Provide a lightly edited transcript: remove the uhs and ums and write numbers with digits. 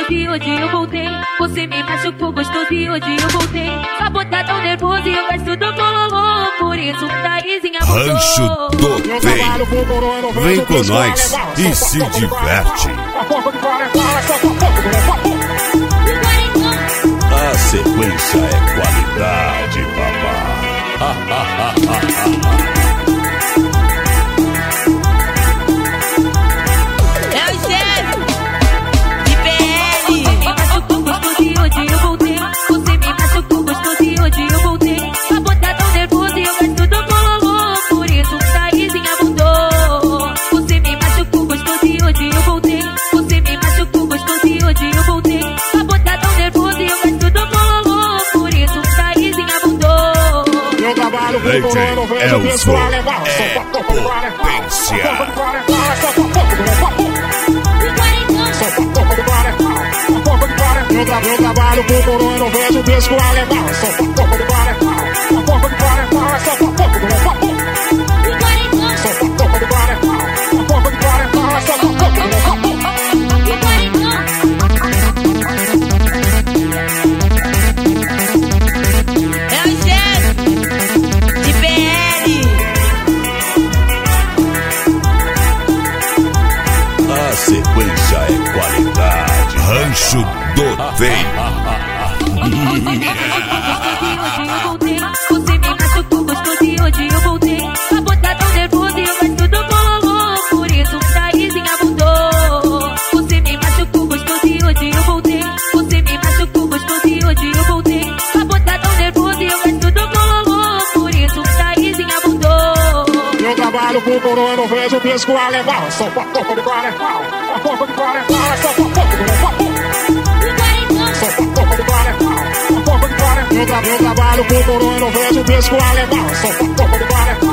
gostoso e hoje eu voltei. Você me machucou gostoso e hoje eu voltei. Só botar tão nervoso e eu gosto do bololô. Por isso Taizinha voltou. Rancho do Trem. Vem com nós e se diverte. A sequência é qualidade, papá. É o chefe de PL. Você me machucou gostoso e hoje eu voltei. Você me machucou gostoso e hoje eu voltei. Só botar tão nervoso e eu gosto do bololô. Por isso Taizinha voltou. Você me machucou gostoso e hoje eu voltei. Você me machucou gostoso e hoje eu voltei. Só botar tão nervoso e eu gosto do bololô. Por isso Taizinha voltou. Leite Elzo é potência. Eu trabalho com coroa, eu não vejo disco alemão. Sou pouco de guarda, sou pouco de guarda, sou pouco de guarda, sou pouco de guarda, sou pouco de guarda, sou pouco de guarda. É o chefe de PL. A sequência é qualidade. Rancho do Trem. Você me machucou gostoso e hoje eu voltei. Só botar tão nervoso e eu gosto do bololô. Por isso Taizinha voltou. Você me machucou gostoso e hoje eu voltei. Você me machucou gostoso e hoje eu voltei. Só botar tão nervoso e eu gosto do bololô. Por isso Taizinha voltou. Eu trabalho com coroa, eu não vejo disco alemão. Sou pouco de guarda, sou pouco de guarda, sou pouco de guarda. Eu trabalho com coroa, eu não vejo disco alemão. Sou pouco de guarda.